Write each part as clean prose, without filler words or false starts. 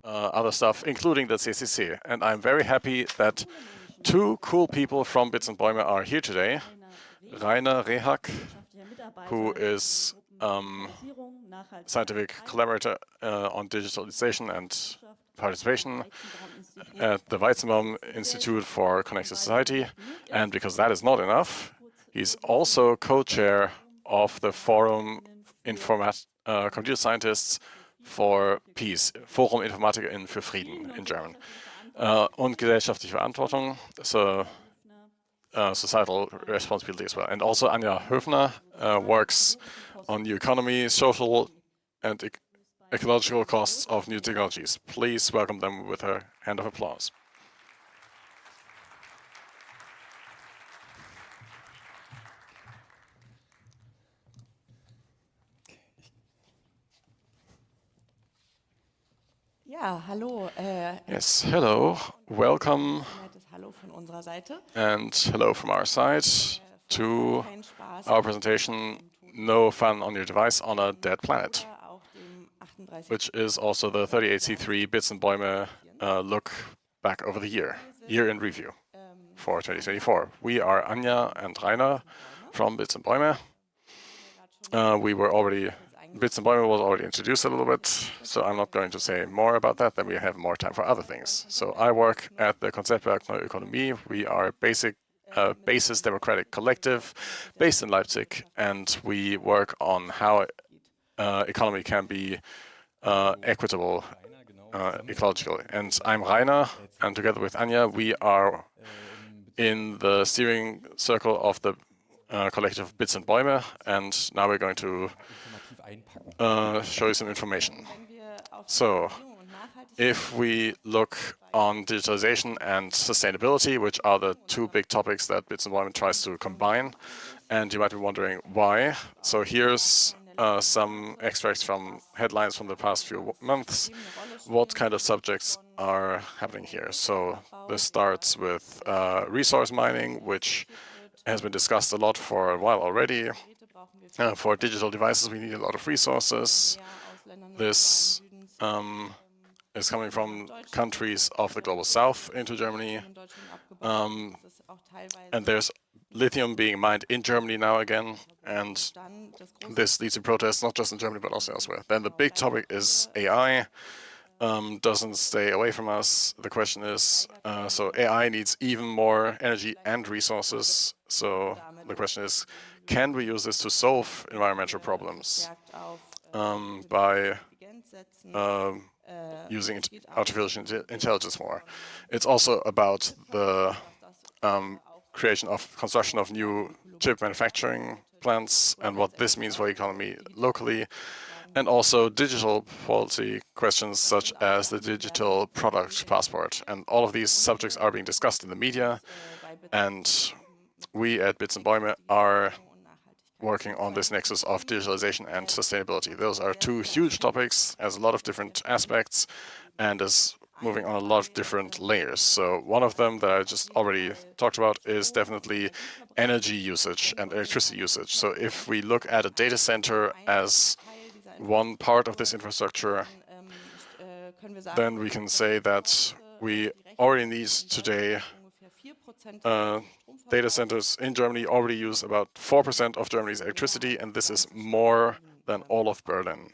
other stuff, including the CCC. And I'm very happy that two cool people from Bits and Bäume are here today. Rainer Rehak, who is scientific collaborator on digitalization and participation at the Weizenbaum Institute for Connected Society. And because that is not enough, he's also co-chair of the Forum Computer Scientists for Peace, Forum InformatikerInnen für Frieden in German. Und gesellschaftliche Verantwortung, so societal responsibility as well. And also Anja Höfner works on new economy, social and ecological costs of new technologies. Please welcome them with a hand of applause. Ja, hallo. Yes, hello, welcome, Hallo von unserer Seite. and hello from our side to our presentation, No Fun on Your Device on a Dead Planet, which is also the 38C3 Bits and Bäume look back over the year in review for 2024. We are Anja and Rainer from Bits and Bäume. Bits and Bäume was already introduced a little bit, so I'm not going to say more about that, then we have more time for other things. So I work at the Konzeptwerk Neue Ökonomie. We are a basis democratic collective based in Leipzig, and we work on how economy can be equitable ecologically. And I'm Rainer, and together with Anja, we are in the steering circle of the collective Bits and Bäume, and now we're going to show you some information. So, if we look on digitalization and sustainability, which are the two big topics that Bits and Bäume tries to combine, and you might be wondering why. So here's some extracts from headlines from the past few months. What kind of subjects are happening here? So this starts with resource mining, which has been discussed a lot for a while already. For digital devices, we need a lot of resources. This is coming from countries of the global south into Germany. And there's lithium being mined in Germany now again. And this leads to protests, not just in Germany, but also elsewhere. Then the big topic is AI. Doesn't stay away from us. The question is, so AI needs even more energy and resources. So the question is, can we use this to solve environmental problems by using artificial intelligence more? It's also about the construction of new chip manufacturing plants and what this means for economy locally, and also digital policy questions such as the digital product passport. And all of these subjects are being discussed in the media, and we at Bits and Bäume are working on this nexus of digitalization and sustainability. Those are two huge topics, has a lot of different aspects, and is moving on a lot of different layers. So one of them that I just already talked about is definitely energy usage and electricity usage. So if we look at a data center as one part of this infrastructure, then we can say that we already need today data centers in Germany already use about 4% of Germany's electricity, and this is more than all of Berlin.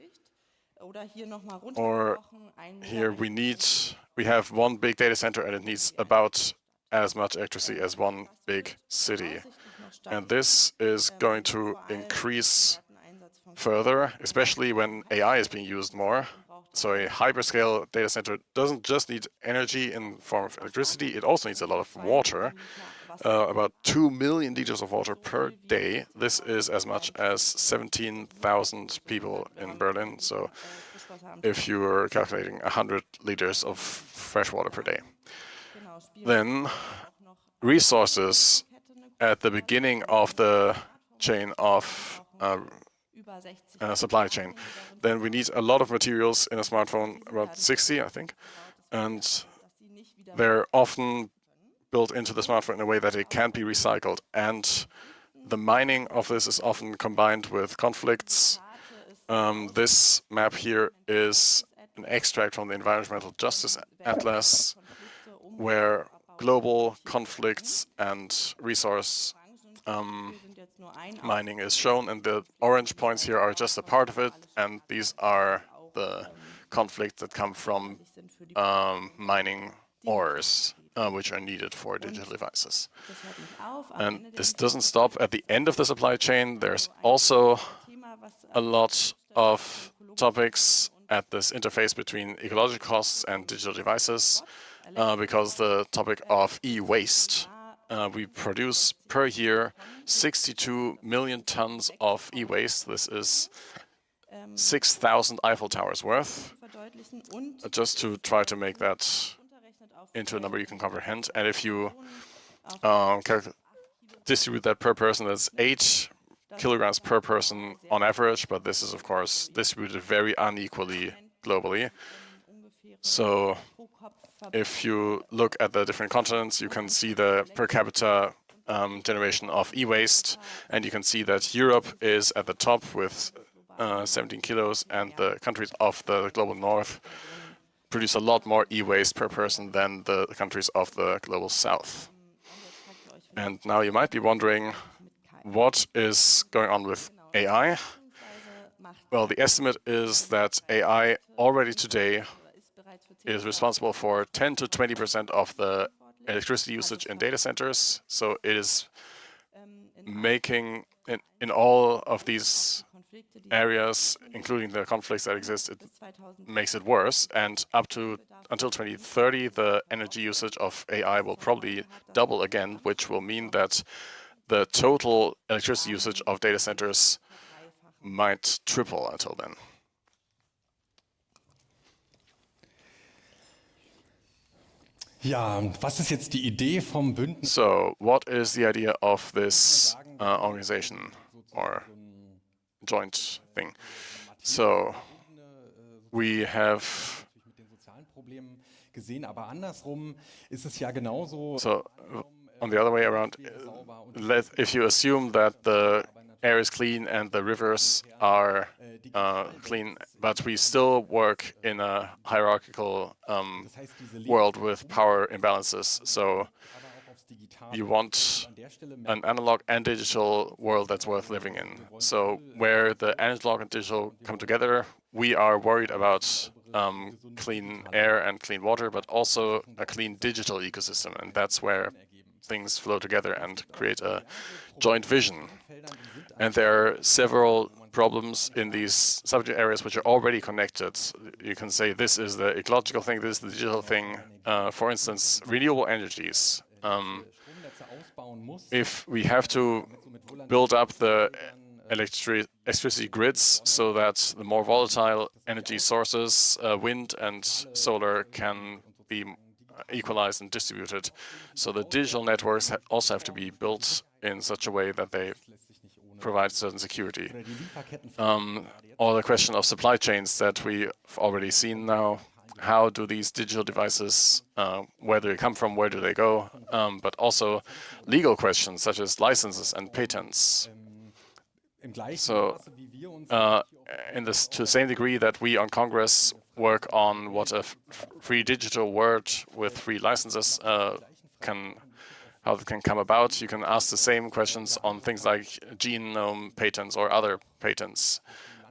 Or here we have one big data center and it needs about as much electricity as one big city. And this is going to increase further, especially when AI is being used more. So a hyperscale data center doesn't just need energy in the form of electricity, it also needs a lot of water, about 2 million liters of water per day. This is as much as 17,000 people in Berlin. So if you are calculating 100 liters of fresh water per day. Then resources at the beginning of the chain of supply chain. Then we need a lot of materials in a smartphone, about 60, I think, and they're often built into the smartphone in a way that it can't be recycled. And the mining of this is often combined with conflicts. This map here is an extract from the Environmental Justice Atlas, where global conflicts and resource mining is shown, and the orange points here are just a part of it, and these are the conflicts that come from mining ores, which are needed for digital devices. And this doesn't stop at the end of the supply chain. There's also a lot of topics at this interface between ecological costs and digital devices, because the topic of e-waste. We produce per year 62 million tons of e-waste. This is 6,000 Eiffel Towers worth, just to try to make that into a number you can comprehend. And if you distribute that per person, that's 8 kilograms per person on average, but this is, of course, distributed very unequally globally. So if you look at the different continents, you can see the per capita generation of e-waste, and you can see that Europe is at the top with 17 kilos, and the countries of the global north produce a lot more e-waste per person than the countries of the global south. And now you might be wondering, what is going on with AI? Well, the estimate is that AI already today is responsible for 10 to 20% of the electricity usage in data centers. So it is making, in all of these areas, including the conflicts that exist, it makes it worse. And until 2030, the energy usage of AI will probably double again, which will mean that the total electricity usage of data centers might triple until then. Ja, was ist jetzt die Idee vom Bündnis? So, what is the idea of this organization or joint thing? So, we have Mit den sozialen Problemen gesehen, aber andersrum ist es ja genauso. So, on the other way around, if you assume that the air is clean and the rivers are clean, but we still work in a hierarchical world with power imbalances. So you want an analog and digital world that's worth living in. So where the analog and digital come together, we are worried about clean air and clean water, but also a clean digital ecosystem. And that's where things flow together and create a joint vision. And there are several problems in these subject areas which are already connected. You can say this is the ecological thing, this is the digital thing. For instance, renewable energies. If we have to build up the electricity grids so that the more volatile energy sources, wind and solar, can be equalized and distributed. So the digital networks also have to be built in such a way that they provide certain security. Or the question of supply chains that we've already seen now. How do these digital devices, where do they come from, where do they go? But also legal questions such as licenses and patents. So to the same degree that we on Congress work on what a free digital world with free licenses how it can come about, you can ask the same questions on things like genome patents or other patents,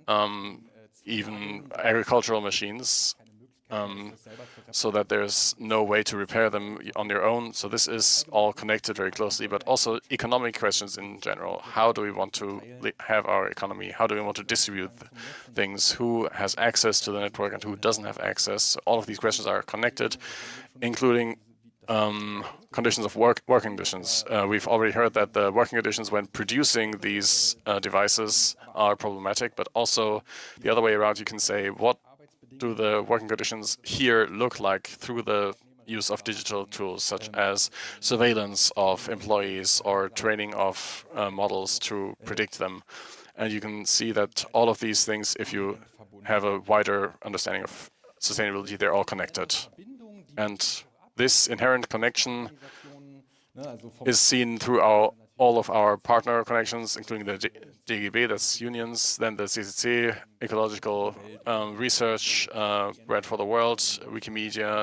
even agricultural machines, so that there's no way to repair them on your own. So this is all connected very closely, but also economic questions in general. How do we want to have our economy? How do we want to distribute things? Who has access to the network and who doesn't have access? All of these questions are connected, including conditions of working conditions. We've already heard that the working conditions when producing these devices are problematic, but also the other way around, you can say, what do the working conditions here look like through the use of digital tools, such as surveillance of employees or training of models to predict them? And you can see that all of these things, if you have a wider understanding of sustainability, they're all connected. And this inherent connection is seen through all of our partner connections, including the DGB, that's unions, then the CCC, ecological research, Bread for the World, Wikimedia,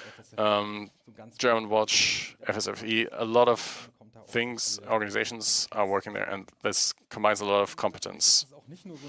German Watch, FSFE, a lot of things, organizations are working there, and this combines a lot of competence. Das ist auch nicht nur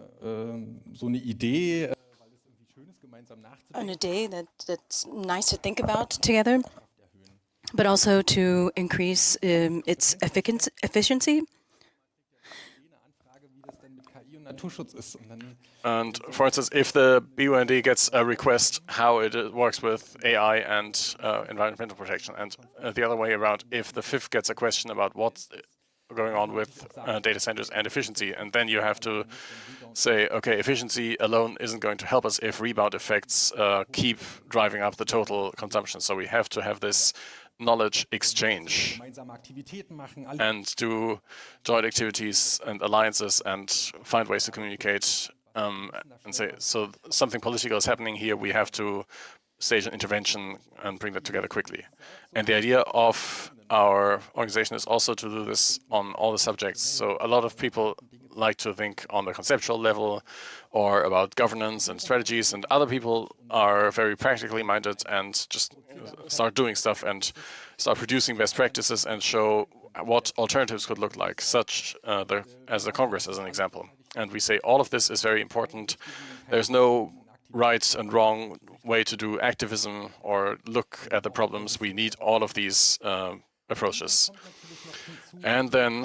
so eine Idee, weil es irgendwie schön ist, gemeinsam On nachzudenken. a day that's nice to think about together, but also to increase its efficiency. Eine Anfrage, wie das denn mit KI und Naturschutz ist. Und dann And for instance, if the BUND gets a request, how it works with AI and environmental protection, and the other way around, if the fifth gets a question about what's going on with data centers and efficiency, and then you have to say, okay, efficiency alone isn't going to help us if rebound effects keep driving up the total consumption. So we have to have this knowledge exchange gemeinsame Aktivitäten machen, alle and do joint activities and alliances and find ways to communicate and say, so something political is happening here, we have to stage an intervention and bring that together quickly. And the idea of our organization is also to do this on all the subjects. So a lot of people like to think on the conceptual level or about governance and strategies, and other people are very practically minded and just start doing stuff and start producing best practices and show what alternatives could look like, such as the Congress as an example. And we say all of this is very important. There's no right and wrong way to do activism or look at the problems. We need all of these approaches. And then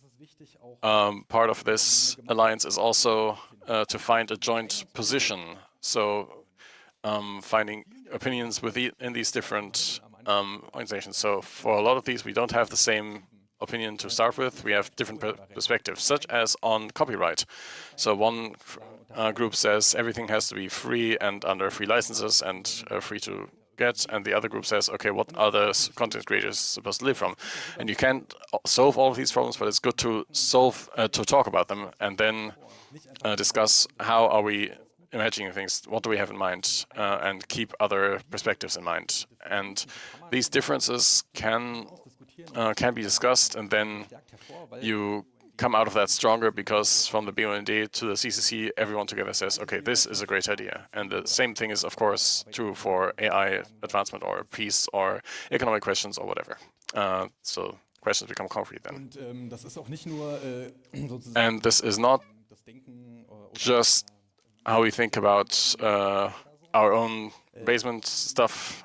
part of this alliance is also to find a joint position. So finding opinions in these different organizations. So for a lot of these, we don't have the same opinion to start with. We have different perspectives, such as on copyright. So one group says everything has to be free and under free licenses and free to get, and the other group says, okay, what are the content creators supposed to live from? And you can't solve all of these problems, but it's good to talk about them and then discuss how are we imagining things, what do we have in mind, and keep other perspectives in mind. And these differences can be discussed, and then you come out of that stronger, because from the BUND to the CCC, everyone together says, okay, this is a great idea. And the same thing is, of course, true for AI advancement or peace or economic questions or whatever. So questions become concrete then. Und das ist auch nicht nur sozusagen And this is not das Denken oder just how we think about our own basement stuff.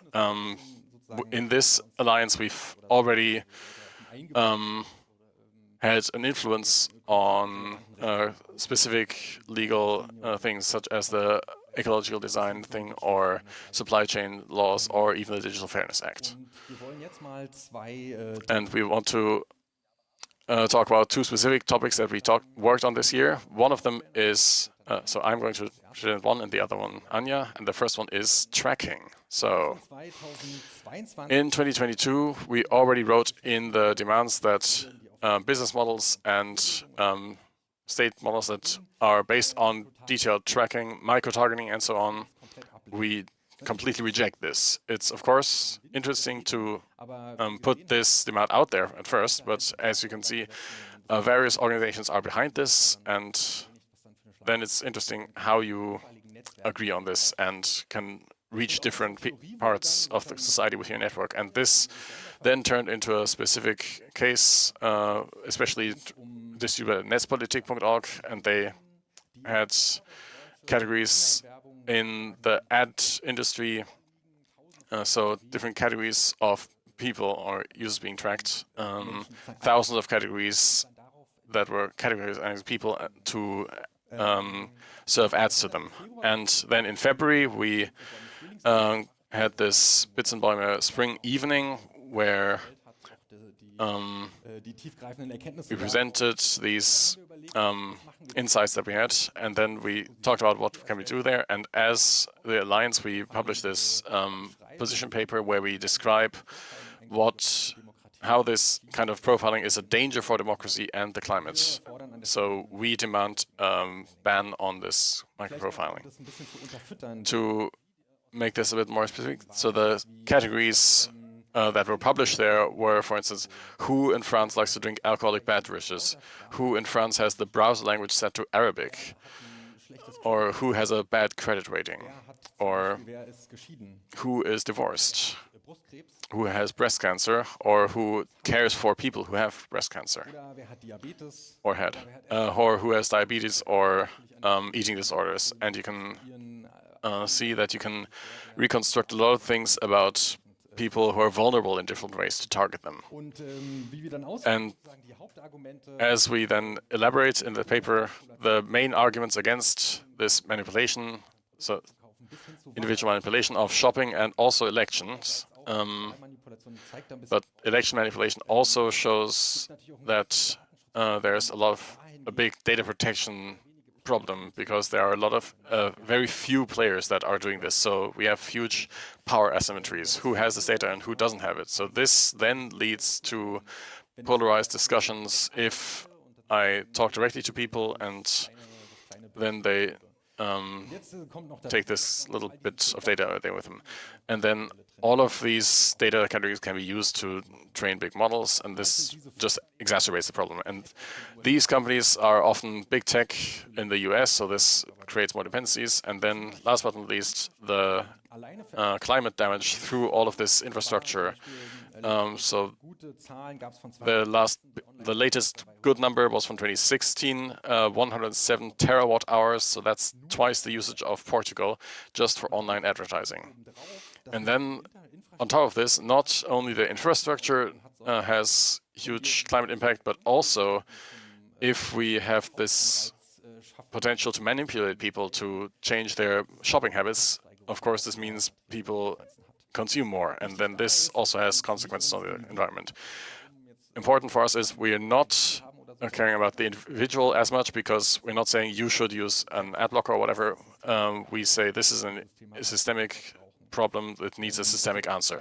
In this alliance, we've already had an influence on specific legal things, such as the ecological design thing or supply chain laws or even the Digital Fairness Act. wir wollen jetzt mal zwei And we want to talk about two specific topics that we worked on this year. One of them is, so I'm going to present one and the other one Anja, and the first one is tracking. So 2022 in 2022, we already wrote in the demands that business models and state models that are based on detailed tracking, micro-targeting, and so on, we completely reject this. It's, of course, interesting to put this demand out there at first, but as you can see, various organizations are behind this, and then it's interesting how you agree on this and can reach different parts of the society with your network. And this then turned into a specific case, especially distributed at netzpolitik.org, and they had categories in the ad industry, so different categories of people or users being tracked, thousands of categories that were categorizing people to serve ads to them. And then in February, we had this Bitzenbäume Spring Evening, where die tiefgreifenden Erkenntnisse we presented these insights that we had, and then we talked about what can we do there. And as the Alliance, we published this position paper where we describe how this kind of profiling is a danger for democracy and the climate. So we demand ban on this microprofiling. das ein bisschen zu unterfüttern. To make this a bit more specific, so the categories that were published there were, for instance, who in France likes to drink alcoholic beverages, who in France has the browser language set to Arabic, or who has a bad credit rating, or Wer ist geschieden? who is divorced, Brustkrebs who has breast cancer, or who cares for people who have breast cancer oder wer hat Diabetes? or had, or who has diabetes or eating disorders. And you can see that you can reconstruct a lot of things about people who are vulnerable in different ways to target them. Und wie wir dann And sagen, die Hauptargumente as we then elaborate in the paper, the main arguments against this manipulation, so individual manipulation of shopping and also elections, Manipulation zeigt dann but election manipulation also shows that there's a big data protection problem because there are a lot of very few players that are doing this. So we have huge power asymmetries. Who has this data and who doesn't have it? So this then leads to polarized discussions if I talk directly to people and then they Jetzt kommt noch take this little bit of data there with them. And then all of these data categories can be used to train big models, and this just exacerbates the problem. And these companies are often big tech in the US, so this creates more dependencies. And then last but not least, the climate damage through all of this infrastructure. So gute Zahlen gab es von the latest good number was from 2016, 107 terawatt hours. So that's twice the usage of Portugal just for online advertising. And then on top of this, not only the infrastructure has huge climate impact, but also if we have this potential to manipulate people to change their shopping habits, of course, this means people consume more, and then this also has consequences on the environment. Important for us is we are not caring about the individual as much because we're not saying you should use an ad blocker or whatever. We say this is a systemic problem that needs a systemic answer.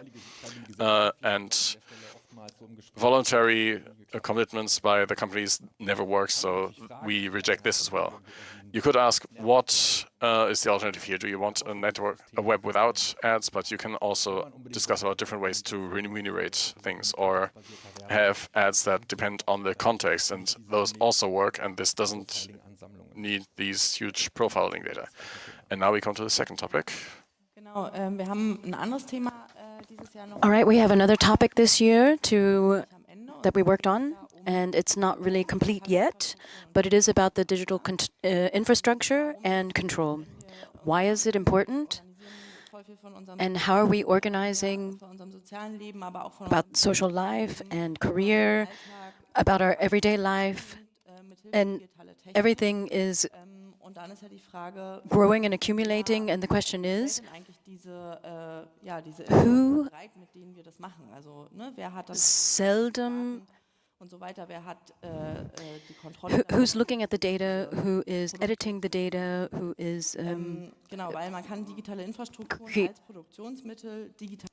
And voluntary commitments by the companies never work, so we reject this as well. You could ask, what is the alternative here? Do you want a web without ads? But you can also discuss about different ways to remunerate things or have ads that depend on the context, and those also work, and this doesn't need these huge profiling data. And now we come to the second topic. Genau, wir haben ein anderes Thema dieses Jahr noch All right, we have another topic this year am Ende. Und that we worked on, and it's not really complete yet, but it is about the digital infrastructure and control. Why is it important? voll viel von unserem, And how are we organizing von unserem sozialen Leben, aber auch von about social life and career, about our everyday life, mithilfe and digitaler Technik. everything is Und dann ist ja die Frage, growing and accumulating, and the question is, denn eigentlich diese Who- bereit, mit denen wir das machen? Also, ne, wer hat das seldom und so weiter, wer hat die Kontrolle? who's looking at the data, who is editing the data, who is Genau, weil man kann digitale Infrastrukturen Okay. als Produktionsmittel digital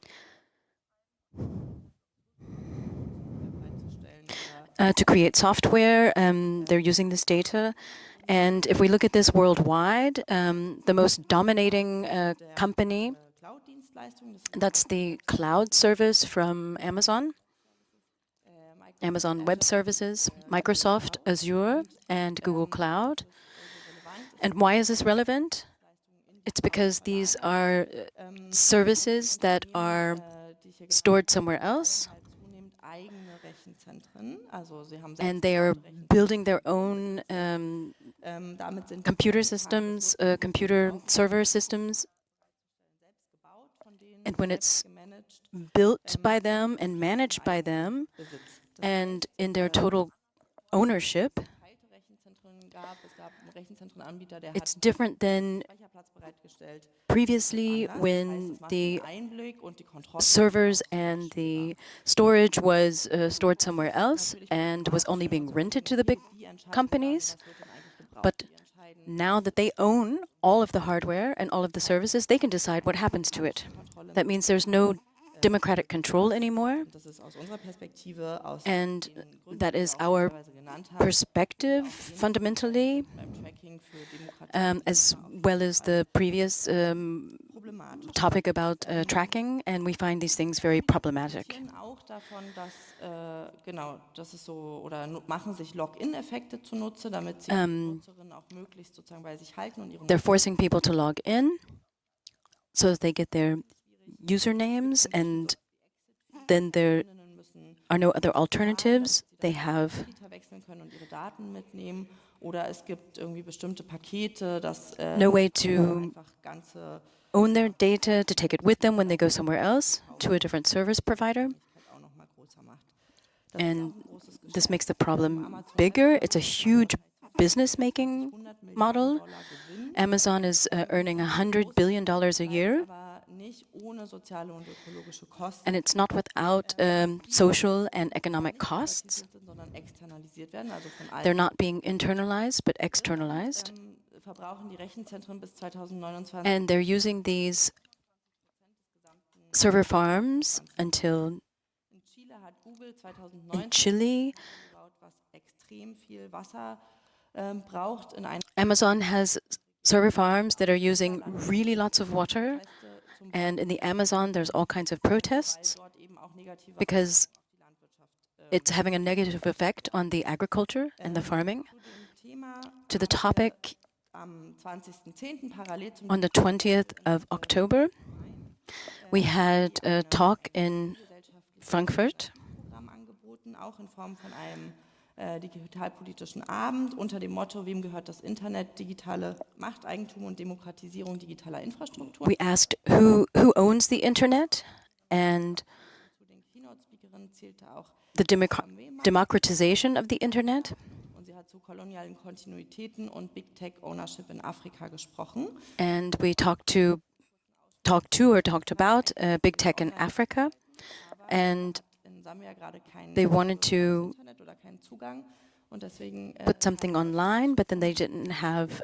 to create software. They're using this data. And if we look at this worldwide, the most dominating company, Cloud-Dienstleistungen, that's the cloud service from Amazon, Amazon Web Services, Microsoft Azure, and Google Cloud. And why is this relevant? It's because these are services that are stored somewhere else, zunehmend eigene Rechenzentren. Also sie haben and they are building their own damit sind computer systems, computer server systems, gebaut, von denen and when it's gemanagt built by them and managed by them, besitzt. and in their total ownership, Geteilte Rechenzentren gab. Es gab einen Rechenzentrenanbieter, der it's hat different than Speicherplatz bereitgestellt. previously Das heißt, when es war the ein Einblick und die Kontrolle servers and the storage was stored somewhere else and was only being rented to the big die entscheiden, companies. was wird denn eigentlich gebraucht. But Die entscheiden now that they own all of the hardware and all of the services, they can decide what happens to it. Kontrolle. That means there's no democratic control anymore. Das ist aus unserer Perspektive, aus And den Gründen, that die wir is auch our teilweise genannt haben, perspective, fundamentally, beim Tracking für Demokratie as well as the previous topic about tracking, and we find these things very problematic. profitieren auch davon, dass, genau, das ist so, oder machen sich Login-Effekte zunutze, damit sie die Nutzerinnen auch möglichst sozusagen bei sich halten und ihre They're forcing people to log in so that they get their usernames, and then there Nutzerinnen müssen are no other alternatives. They have Anbieter wechseln können und ihre Daten mitnehmen. Oder es gibt irgendwie bestimmte Pakete, dass no way to einfach ganze own their data, to take it with them when they go somewhere else to a different service provider. auch noch mal größer macht. Das ist And auch ein großes this Geschäft. makes the problem bigger. It's a huge business making 100 Millionen model. Dollar Gewinn, Amazon is earning $100 billion a year, aber nicht ohne soziale und ökologische Kosten, and it's not without social and economic costs. sind, sondern externalisiert werden, also von They're allen. not being internalized, but externalized. Verbrauchen die Rechenzentren bis 2029 And they're using these server farms until in Chile hat Google in 2019 Chile. gebaut, was extrem viel Wasser braucht in einer Amazon has server farms that are using really lots of water. zum And in the Amazon, there's all kinds of protests dort eben auch negative because auf die Landwirtschaft. it's having a negative effect on the agriculture and the farming. Zu dem Thema To the topic, am 20.10. parallel zum on the 20th of October, we had a talk in Frankfurt, Programm angeboten, auch in Form von einem digitalpolitischen Abend unter dem Motto, wem gehört das Internet, digitale Machteigentum und Demokratisierung digitaler Infrastruktur. we asked who owns the internet, and Zu den Keynote-Speakerinnen zählte auch the democratization of the internet. und sie hat zu kolonialen Kontinuitäten und Big Tech Ownership in Afrika gesprochen. And we talked about big tech in Africa, and In Sambia gerade kein they wanted to Internet oder keinen Zugang und deswegen put something online, but then they didn't have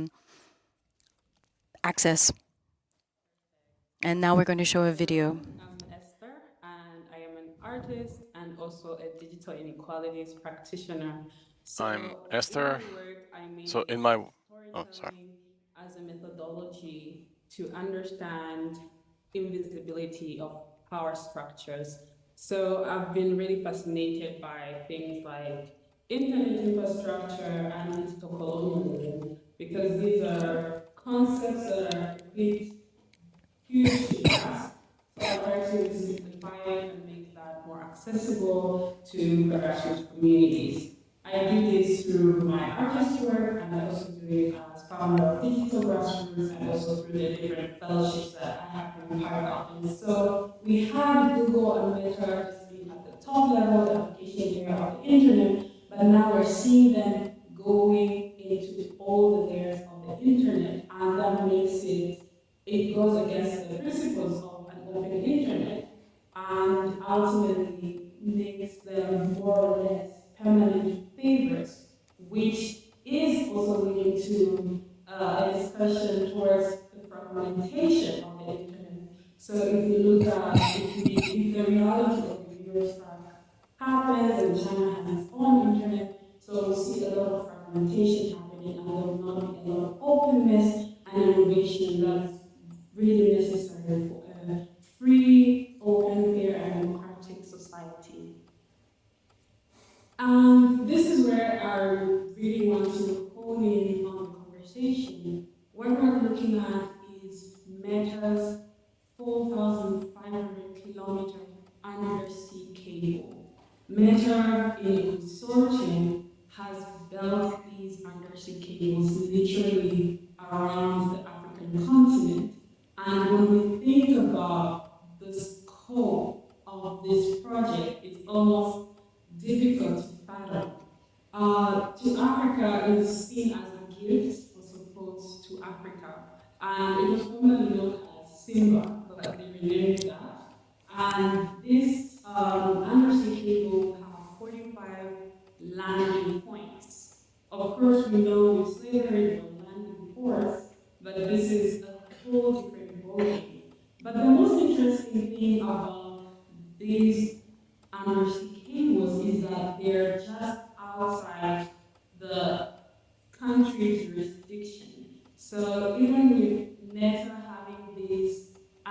access. And now we're going to show a video. I'm Esther, and I am an artist and also a digital inequalities practitioner. I'm in Esther. my work, I mean So in my sorry. storytelling as a methodology to understand invisibility of power structures. So I've been really fascinated by things like internet infrastructure and digital colonialism because these are concepts that are a bit huge to grasp. So I try to simplify it and make that more accessible to grassroots communities. I do this through my artist work, and I also do it as founder of Digital Grassroots, and also through the different fellowships that I have been part of. And so we have Google and Meta just being at the top level, the application layer of the internet, but now we're seeing them going into all the layers of the internet, and that makes it goes against the principles of an open internet, and ultimately makes them more or less permanent favorites, which is also leading to a discussion towards the fragmentation of the internet. So if you look at if the reality of the Eurostar happens and China has its own internet, so we'll see a lot of fragmentation happening, and there will not be a lot of openness and innovation that's really necessary for a free, open, fair, and democratic society. And this is where I really want to hone in on the conversation. What we're looking at is Meta's 4,500 kilometer undersea cable. Meta, in a consortium, has built these undersea cables literally around the African continent. And when we think about the scope of this project, it's almost difficult to fathom. To Africa is seen as a gift for support to Africa, and it was formerly known as Simba, but they renamed that. And this undersea cable will have 45 landing points. Of course, we know with slavery there were landing ports, but this is a whole different ballgame. But the most interesting thing about these undersea cables is that they're just outside the country's jurisdiction. So even with Meta having these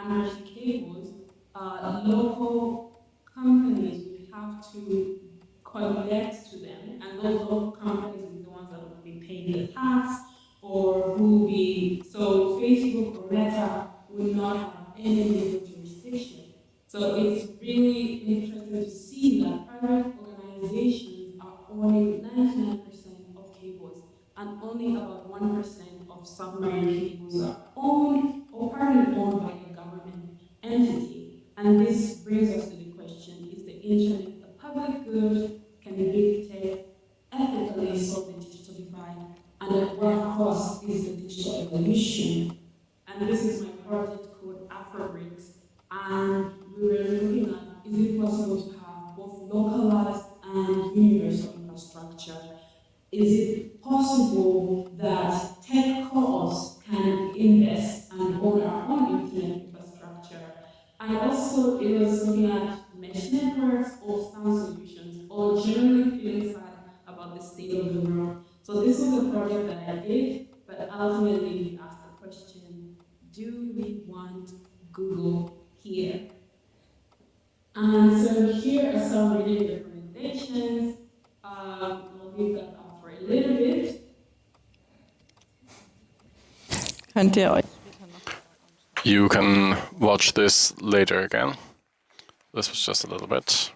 undersea cables, local companies will have to connect to them, and those local companies are the ones that will be paying the tax, or who will be, so Facebook or Meta will not have any legal jurisdiction. So it's really interesting to see that private organizations are owning 99% of cables, and only about 1% of submarine cables are owned or partly owned by a government entity. And this brings us to the question, is the internet a public good? Can big tech ethically solve the digital divide? And at what cost is the digital evolution? And this is my project called AfroBricks. And we were looking at, is it possible to have both localized and universal infrastructure? Is it possible that tech co-ops can invest and own our own internet infrastructure? And also it was looking at mesh networks or sound solutions, or generally feeling sad about the state of the world. So this was a project that I did, but ultimately we asked the question, do we want Google here? And so here are some reading recommendations. I'll leave that up for a little bit. Könnt ihr euch You can watch this later again. This was just a little bit.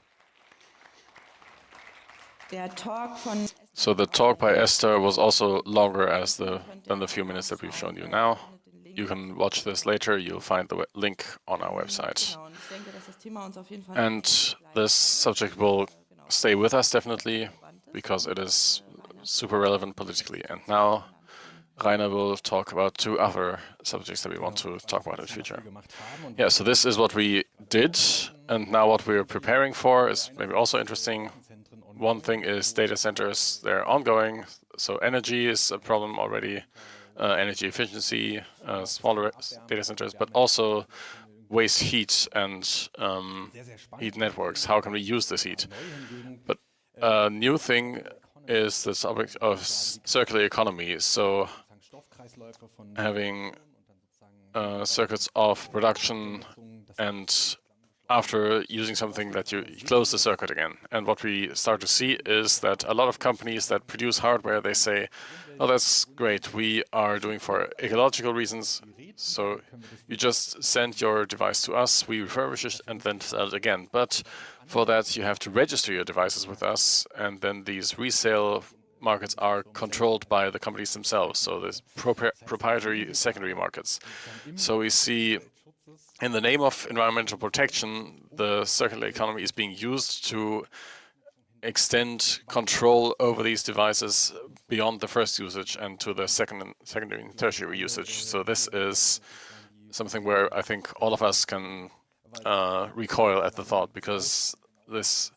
der Talk von So the talk by Esther was also longer than the few minutes that we've shown you now. You can watch this later. You'll find the link on our website. Genau, und ich denke, dass das Thema uns auf jeden Fall And this subject will stay with us definitely because it is super relevant politically. And now Rainer will talk about two other subjects that we want to talk about in the future. Yeah, so this is what we did, and now what we're preparing for is maybe also interesting. One thing is data centers. They're ongoing, so energy is a problem already, energy efficiency, smaller data centers, but also waste heat and heat networks. How can we use this heat? But a new thing is the subject of circular economy. So having circuits of production, and after using something that you close the circuit again. And what we start to see is that a lot of companies that produce hardware, they say, oh, that's great, we are doing for ecological reasons, so you just send your device to us, we refurbish it and then sell it again. But for that you have to register your devices with us, and then these resale markets are controlled by the companies themselves, so there's proprietary secondary markets. So we see, in the name of environmental protection, the circular economy is being used to extend control over these devices beyond the first usage and to the secondary and tertiary usage. So this is something where I think all of us can recoil at the thought, because this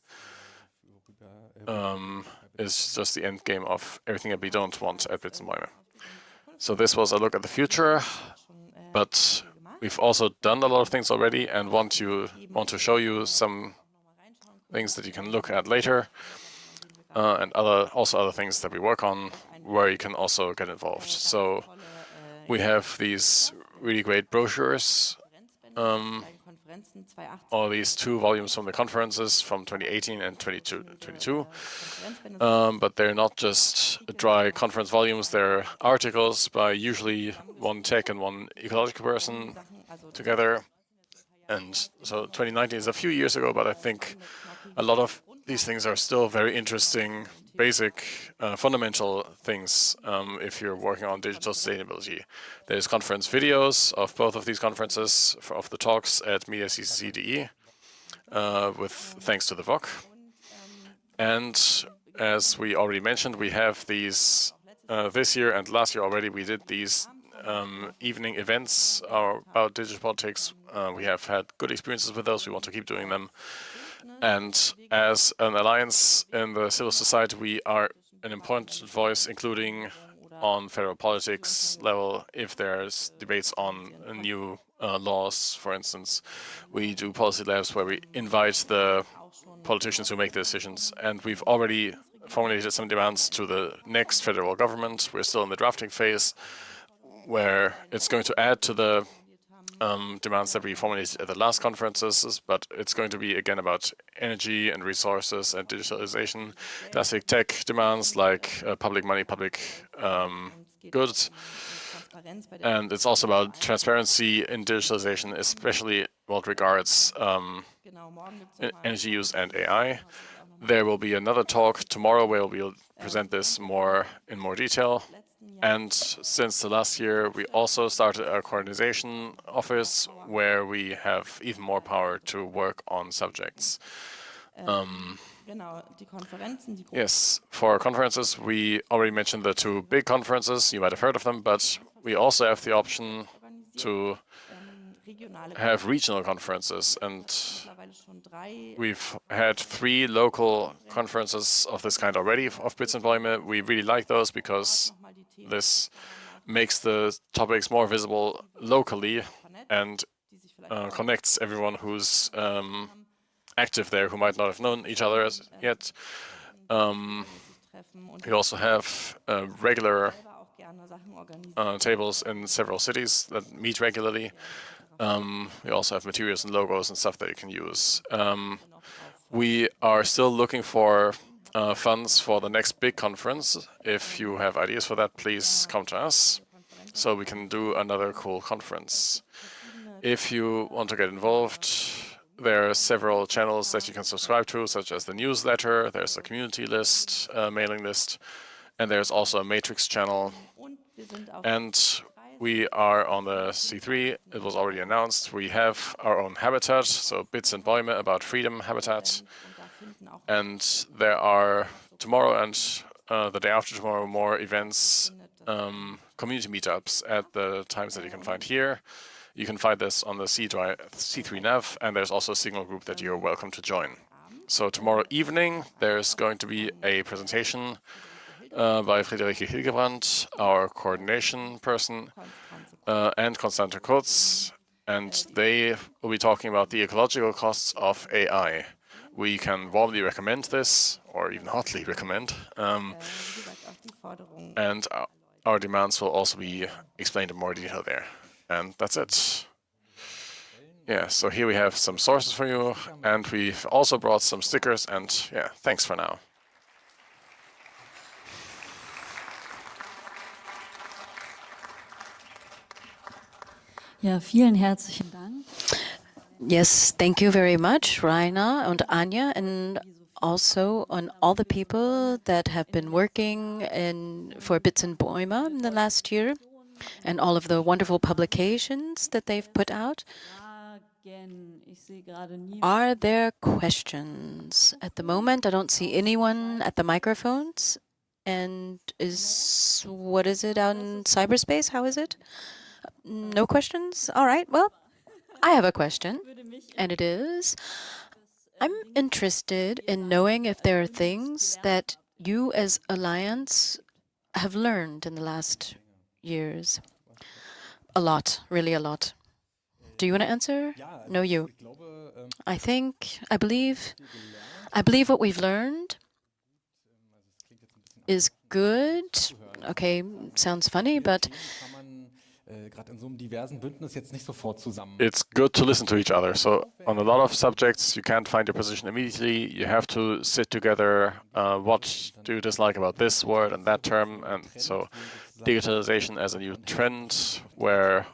is just the end game of everything that we don't want at Bits and Bäume. So this was a look at the future, but we've also done a lot of things already and want to show you some things that you can look at later, and other things that we work on where you can also get involved. So we have these really great brochures, all these 2 volumes from the conferences from 2018 and 2022. But they're not just dry conference volumes, they're articles by usually one tech and one ecological person together. And so 2019 is a few years ago, but I think a lot of these things are still very interesting, basic, fundamental things if you're working on digital sustainability. There's conference videos of both of these conferences, of the talks at MediaCCC, with thanks to the VOC. And as we already mentioned, we have these this year and last year already, we did these evening events about digital politics. We have had good experiences with those. We want to keep doing them. And as an alliance in the civil society, we are an important voice, including on federal politics level, if there's debates on new laws, for instance. We do policy labs where we invite the politicians who make the decisions. And we've already formulated some demands to the next federal government. We're still in the drafting phase, where it's going to add to the demands that we formulated at the last conferences, but it's going to be again about energy and resources and digitalization, classic tech demands like public money, public goods. And it's also about transparency in digitalization, especially what regards energy use and AI. There will be another talk tomorrow where we'll present this in more detail. And since the last year, we also started a coordination office where we have even more power to work on subjects. Yes, for conferences, we already mentioned the two big conferences. You might have heard of them, but we also have the option to have regional conferences, and we've had 3 local conferences of this kind already of Bits and Bäume. We really like those because this makes the topics more visible locally and connects everyone who's active there who might not have known each other as yet. We also have regular tables in several cities that meet regularly. We also have materials and logos and stuff that you can use. We are still looking for funds for the next big conference. If you have ideas for that, please come to us so we can do another cool conference. If you want to get involved, there are several channels that you can subscribe to, such as the newsletter, there's a community list, mailing list, and there's also a Matrix channel. And we are on the C3. It was already announced. We have our own habitat, so Bits and Bäume about freedom habitat. And there are tomorrow and the day after tomorrow more events, community meetups at the times that you can find here. You can find this on the C3 Nav, and there's also a Signal group that you're welcome to join. So tomorrow evening, there's going to be a presentation by Friederike Hilgebrand, our coordination person, and Konstante Kurz, and they will be talking about the ecological costs of AI. We can warmly recommend this, or even hotly recommend, and our demands will also be explained in more detail there. And that's it. Yeah, so here we have some sources for you, and we've also brought some stickers, and yeah, thanks for now. Ja, vielen herzlichen Dank. Yes, thank you very much, Rainer and Anja, and also on all the people that have been working for Bits and Bäume in the last year, and all of the wonderful publications that they've put out. Are there questions? At the moment, I don't see anyone at the microphones. And what is it out in cyberspace? How is it? No questions? All right, well, I have a question, and it is, I'm interested in knowing if there are things that you as Alliance have learned in the last years. A lot, really a lot. Do you want to answer? No, you. I believe what we've learned is good. Okay, sounds funny, but it's good to listen to each other. So on a lot of subjects, you can't find your position immediately. You have to sit together. What do you dislike about this word and that term? And so digitalization as a new trend where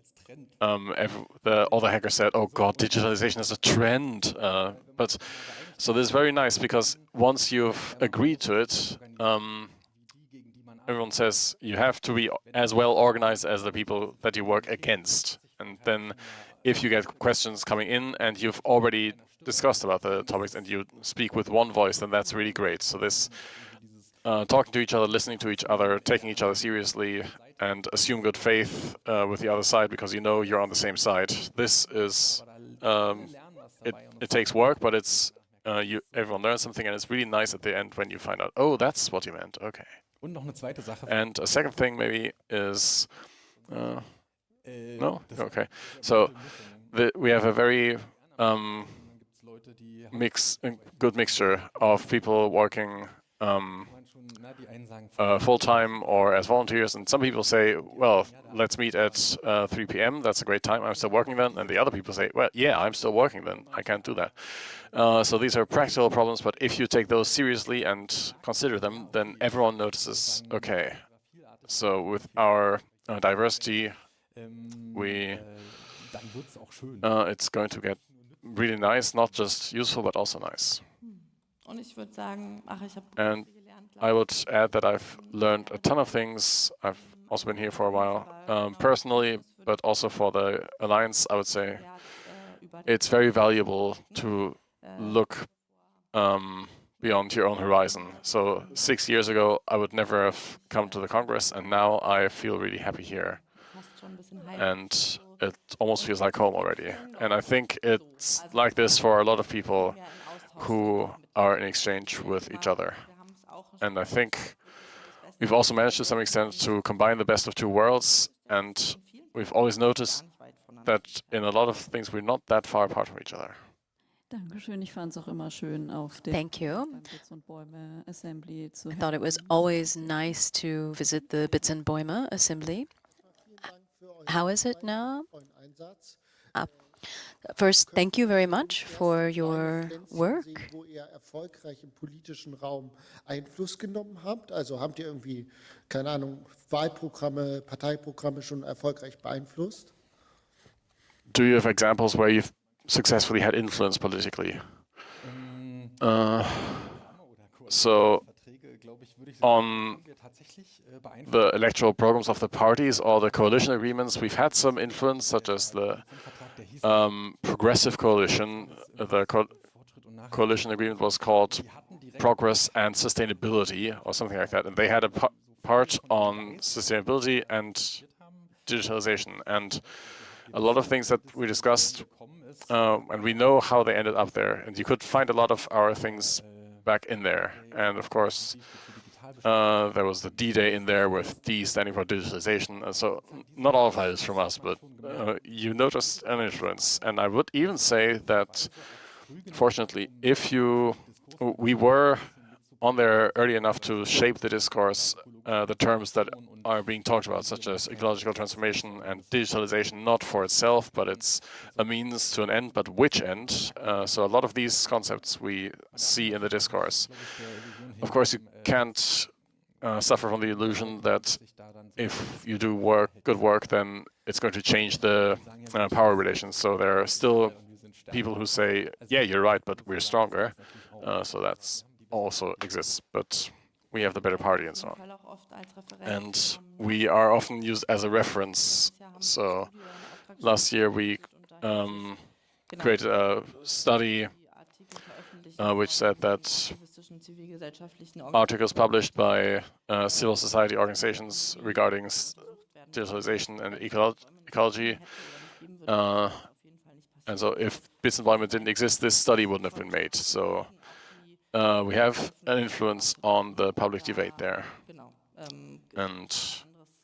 all the hackers said, oh God, digitalization is a trend. But so this is very nice because once you've agreed to it, everyone says you have to be as well organized as the people that you work against. And then if you get questions coming in and you've already discussed about the topics and you speak with one voice, then that's really great. So this talking to each other, listening to each other, taking each other seriously, and assume good faith with the other side because you know you're on the same side. This is, it takes work, but it's, everyone learns something, and it's really nice at the end when you find out, oh, that's what you meant, okay. And a second thing maybe is, no? Okay. So we have a very good mixture of people working full-time or as volunteers. And some people say, well, let's meet at 3 p.m. That's a great time. I'm still working then. And the other people say, well, yeah, I'm still working then. I can't do that. So these are practical problems. But if you take those seriously and consider them, then everyone notices, okay, so with our diversity, it's going to get really nice, not just useful, but also nice. Und ich würde sagen, ich habe And I would add that I've learned a ton of things. I've also been here for a while, personally, but also for the Alliance, I would say it's very valuable to look beyond your own horizon. So 6 years ago, I would never have come to the Congress, and now I feel really happy here. And it almost feels like home already. And I think it's like this for a lot of people who are in exchange with each other. And I think we've also managed to some extent to combine the best of two worlds, and we've always noticed that in a lot of things we're not that far apart from each other. Dankeschön. Ich fand es auch immer schön, auf der Thank you. Bits und Bäume Assembly zu I thought it was always nice to visit the Bits and Bäume assembly. How is it now? First, thank you very much for your work. Wo ihr erfolgreich im politischen Raum Einfluss genommen habt? Also habt ihr irgendwie, keine Ahnung, Wahlprogramme, Parteiprogramme schon erfolgreich beeinflusst? Do you have examples where you've successfully had influence politically? So on the electoral programs of the parties or the coalition agreements, we've had some influence, such as the Progressive Coalition. The coalition agreement was called Progress and Sustainability or something like that. And they had a part on sustainability and digitalization. And a lot of things that we discussed, and we know how they ended up there. And you could find a lot of our things back in there. And of course, there was the D-Day in there with D standing for digitalization. And so not all of that is from us, but you noticed an influence. And I would even say that, fortunately, we were on there early enough to shape the discourse, the terms that are being talked about, such as ecological transformation and digitalization, not for itself, but it's a means to an end, but which end? So a lot of these concepts we see in the discourse. Of course, you can't suffer from the illusion that if you do good work, then it's going to change the power relations. So there are still people who say, yeah, you're right, but we're stronger. So that's also exists, but we have the better party and so on. And we are often used as a reference. So last year we created a study which said that articles published by civil society organizations regarding digitalization and ecology, and so if Bits and Bäume didn't exist, this study wouldn't have been made. So we have an influence on the public debate there. And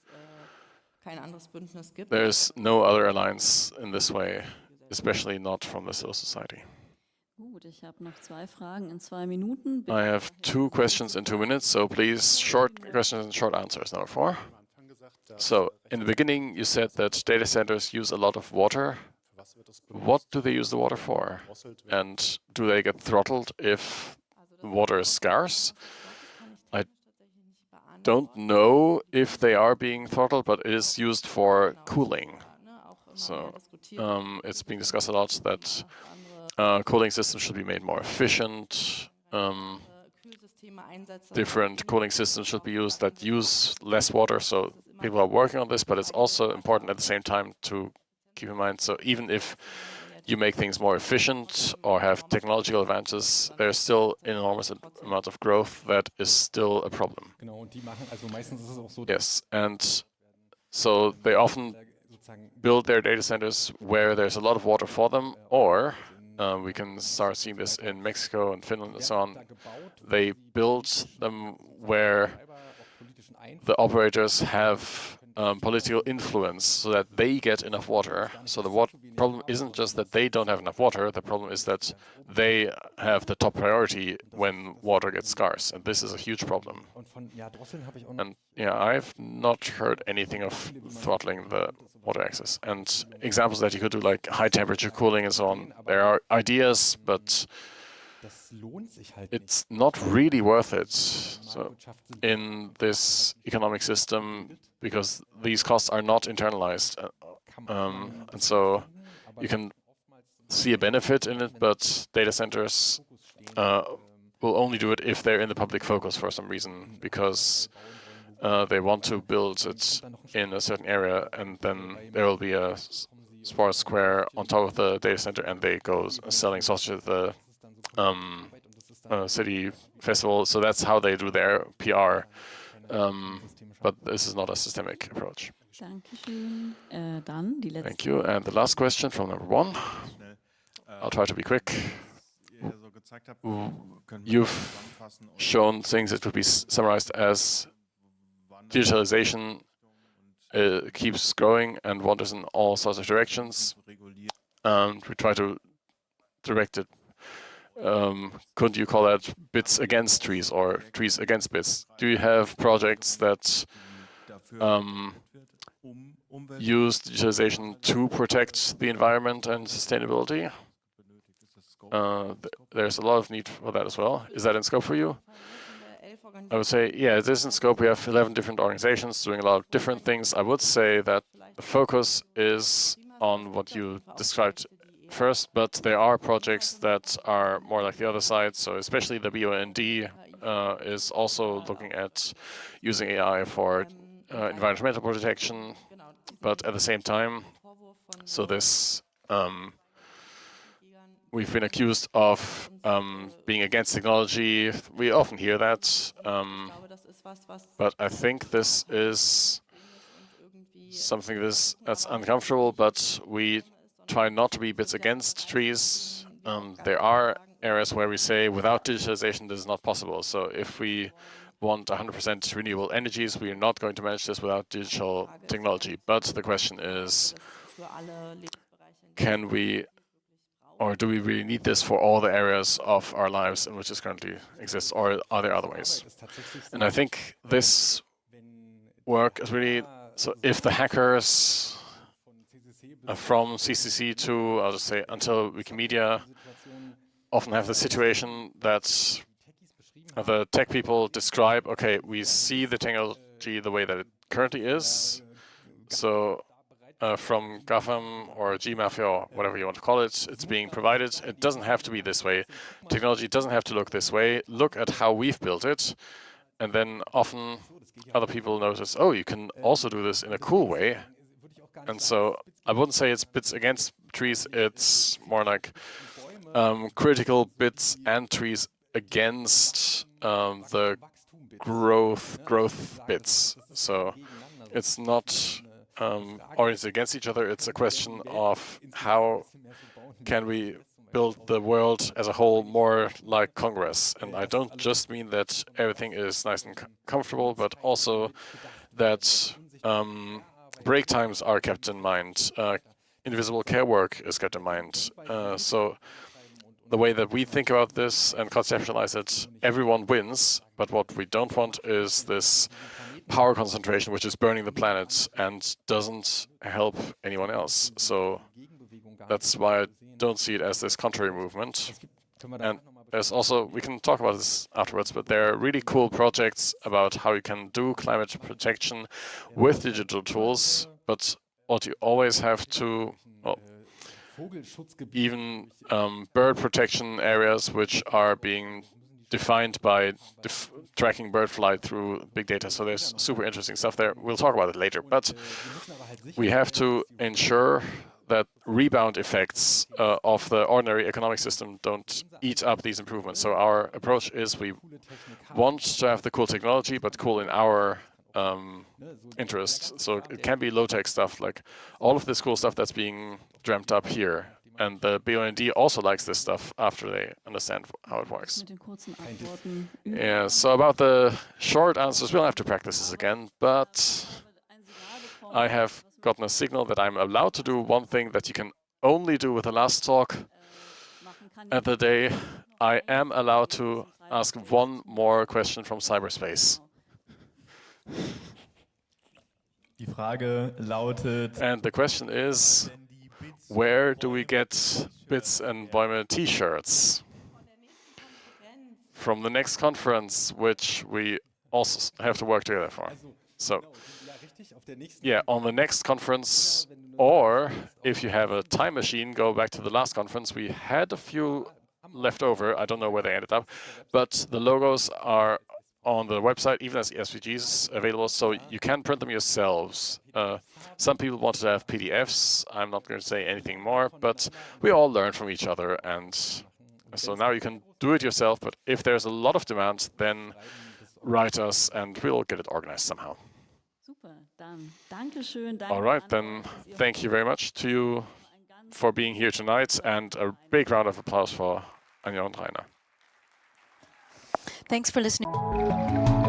there's no other alliance in this way, especially not from the civil society. Gut, ich habe noch 2 Fragen in 2 Minuten. I have 2 questions in 2 minutes, so please, short questions and short answers. Number 4. So, in the beginning, you said that data centers use a lot of water. What do they use the water for? And do they get throttled if water is scarce? I don't know if they are being throttled, but it is used for cooling. So, it's being discussed a lot that cooling systems should be made more efficient. Different cooling systems should be used that use less water. So people are working on this, but it's also important at the same time to keep in mind. So even if you make things more efficient or have technological advances, there's still an enormous amount of growth that is still a problem. Yes, and so they often build their data centers where there's a lot of water for them, or we can start seeing this in Mexico and Finland and so on. They build them where the operators have political influence so that they get enough water. So the problem isn't just that they don't have enough water, the problem is that they have the top priority when water gets scarce, and this is a huge problem. Und von Drosseln habe ich auch And yeah, I've not heard anything of throttling the water access. And examples that you could do, like high temperature cooling and so on, there are ideas, but das lohnt sich halt nicht. it's not really worth it. So in this economic system, because these costs are not internalized. And so you can see a benefit in it, but data centers will only do it if they're in the public focus for some reason, because they want to build it in a certain area, and then there will be a sports square on top of the data center, and they go selling sausage at the city festival. So that's how they do their PR. But this is not a systemic approach. Dankeschön. Dann die letzte. Thank you. And the last question from number 1. I'll try to be quick. You've shown things that could be summarized as digitalization keeps growing and wanders in all sorts of directions. And we try to direct it. Couldn't you call that bits against trees or trees against bits? Do you have projects that use digitalization to protect the environment and sustainability? There's a lot of need for that as well. Is that in scope for you? I would say, yeah, it is in scope. We have 11 different organizations doing a lot of different things. I would say that the focus is on what you described first, but there are projects that are more like the other side. So especially the BUND is also looking at using AI for environmental protection, but at the same time, so this we've been accused of being against technology. We often hear that, but I think this is something that's uncomfortable, but we try not to be bits against trees. There are areas where we say without digitalization this is not possible. So if we want 100% renewable energies, we are not going to manage this without digital technology. But the question is, can we, or do we really need this for all the areas of our lives in which this currently exists, or are there other ways? And I think this work is really, so if the hackers from CCC to, I'll just say, until Wikimedia often have the situation that the tech people describe, okay, we see the technology the way that it currently is. So from GAFAM or G-Mafia or whatever you want to call it, it's being provided. It doesn't have to be this way. Technology doesn't have to look this way. Look at how we've built it. And then often other people notice, oh, you can also do this in a cool way. And so I wouldn't say it's bits against trees. It's more like critical bits and trees against the growth bits. So it's not oriented against each other. It's a question of how can we build the world as a whole more like Congress. And I don't just mean that everything is nice and comfortable, but also that break times are kept in mind. Invisible care work is kept in mind. So the way that we think about this and conceptualize it, everyone wins, but what we don't want is this power concentration which is burning the planet and doesn't help anyone else. So that's why I don't see it as this contrary movement. And there's also, we can talk about this afterwards, but there are really cool projects about how you can do climate protection with digital tools, but what you always have to, well, even bird protection areas which are being defined by tracking bird flight through big data. So there's super interesting stuff there. We'll talk about it later, but we have to ensure that rebound effects of the ordinary economic system don't eat up these improvements. So our approach is we want to have the cool technology, but cool in our interest. So it can be low-tech stuff, like all of this cool stuff that's being dreamt up here. And the BUND also likes this stuff after they understand how it works. Mit den kurzen Antworten. Yeah, so about the short answers, we'll have to practice this again, but I have gotten a signal that I'm allowed to do one thing that you can only do with the last talk at the day. I am allowed to ask one more question from cyberspace. Die Frage lautet, And the question is, where do we get Bits and Bäume t-shirts? From the next conference, which we also have to work together for. So, yeah, on the next conference, or if you have a time machine, go back to the last conference. We had a few left over. I don't know where they ended up, but the logos are on the website, even as SVGs available, so you can print them yourselves. Some people wanted to have PDFs. I'm not going to say anything more, but we all learn from each other, and so now you can do it yourself, but if there's a lot of demand, then write us and we'll get it organized somehow. Super, dann Dankeschön. All right, then thank you very much to you for being here tonight, and a big round of applause for Anja und Rainer. Thanks for listening.